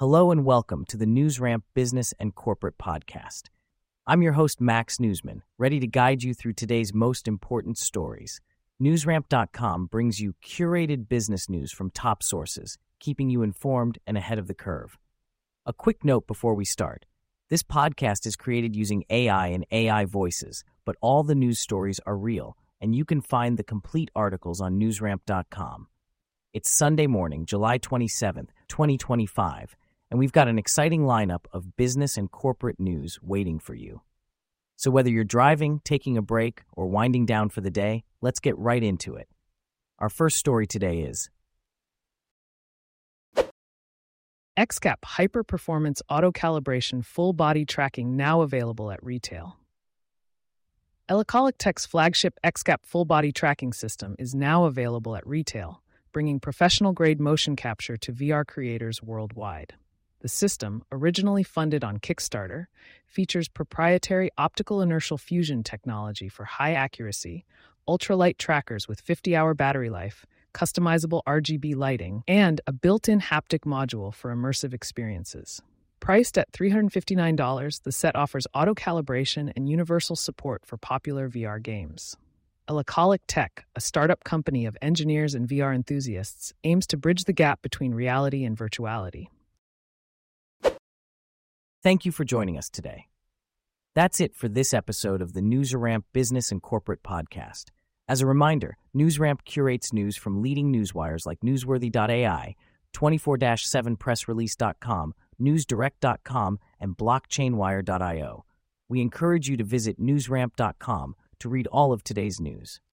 Hello and welcome to the NewsRamp Business and Corporate Podcast. I'm your host, Max Newsman, ready to guide you through today's most important stories. NewsRamp.com brings you curated business news from top sources, keeping you informed and ahead of the curve. A quick note before we start. This podcast is created using AI and AI voices, but all the news stories are real, and you can find the complete articles on NewsRamp.com. It's Sunday morning, July 27th, 2025, and we've got an exciting lineup of business and corporate news waiting for you. So whether you're driving, taking a break, or winding down for the day, let's get right into it. Our first story today is XCAP Hyper-Performance Auto-Calibration Full-Body Tracking now available at retail. Elecolic Tech's flagship XCAP Full-Body Tracking System is now available at retail, bringing professional-grade motion capture to VR creators worldwide. The system, originally funded on Kickstarter, features proprietary optical inertial fusion technology for high accuracy, ultralight trackers with 50-hour battery life, customizable RGB lighting, and a built-in haptic module for immersive experiences. Priced at $359, the set offers auto-calibration and universal support for popular VR games. Elecolic Tech, a startup company of engineers and VR enthusiasts, aims to bridge the gap between reality and virtuality. Thank you for joining us today. That's it for this episode of the NewsRamp Business and Corporate Podcast. As a reminder, NewsRamp curates news from leading newswires like Newsworthy.ai, 24/7pressrelease.com, NewsDirect.com, and BlockchainWire.io. We encourage you to visit NewsRamp.com to read all of today's news.